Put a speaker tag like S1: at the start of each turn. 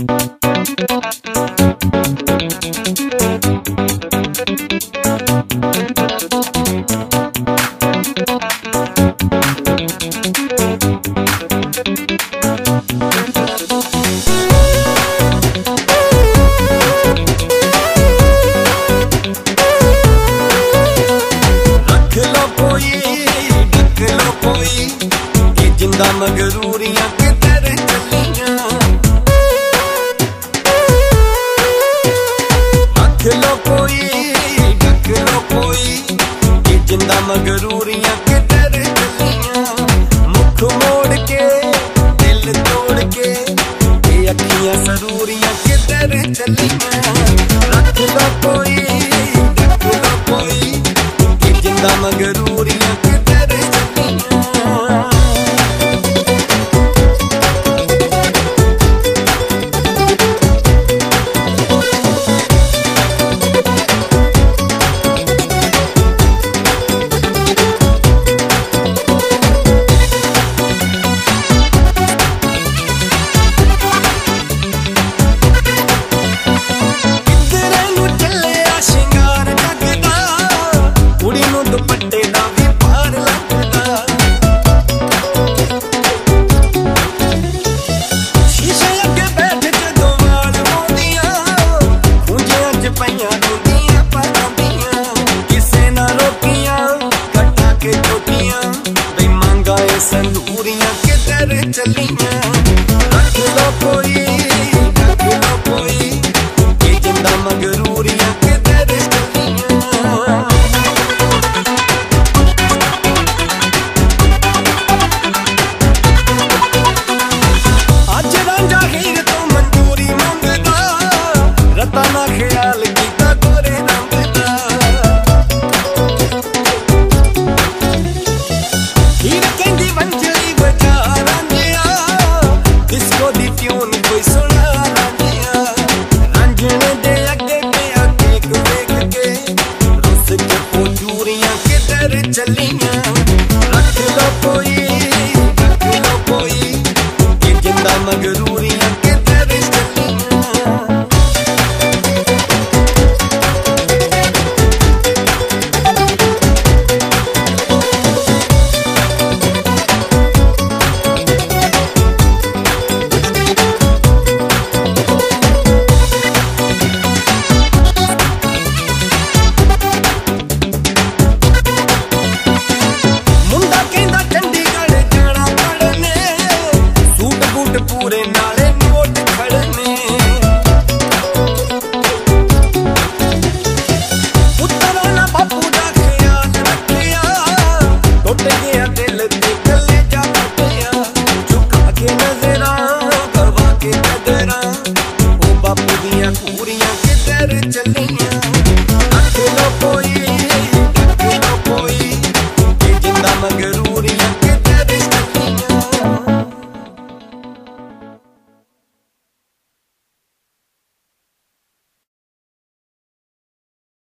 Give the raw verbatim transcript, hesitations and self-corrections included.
S1: मगरूरियां किधर चलियां, रख लो कोई ढक लो कोई, ये जिंदा मगरूरियां किधर चलियां। मुख मोड़ के दिल तोड़ के ये अखियां सरूरियां किधर चलियां। रख लो कोई ढक लो कोई, ये जिंदा मगरूरियां किधर चलियां। संदूरियां किधर चलियां। रख लो कोई ढक लो कोई, ये जिंदा मगरूरियां किधर चलियां। अज रांझा हीर तो मंजूरी मंगदा, रता ना ख्याल कीता गोरे रंग दा। हीर कहंदी वंजली बजा रांझिया, डिस्को दी ट्यून कोई सुना रांझिया। रांझणे दे अगे पिया केक वेख के, रुस के पोजूरियां किधर चलियां। रख लो कोई ढक लो कोई, ये जिंदा मगरूरियां किधर चलियां। पूरे नाले नोट खड़ने, पुत्तरा ना बापू दा ख्याल रखिया। टुट गया दिल ते कलेजा फटिया, झुका के नजरा गवा के कदरा, ओ बापू दियां पूरियां किधर चलियां। रख लो कोई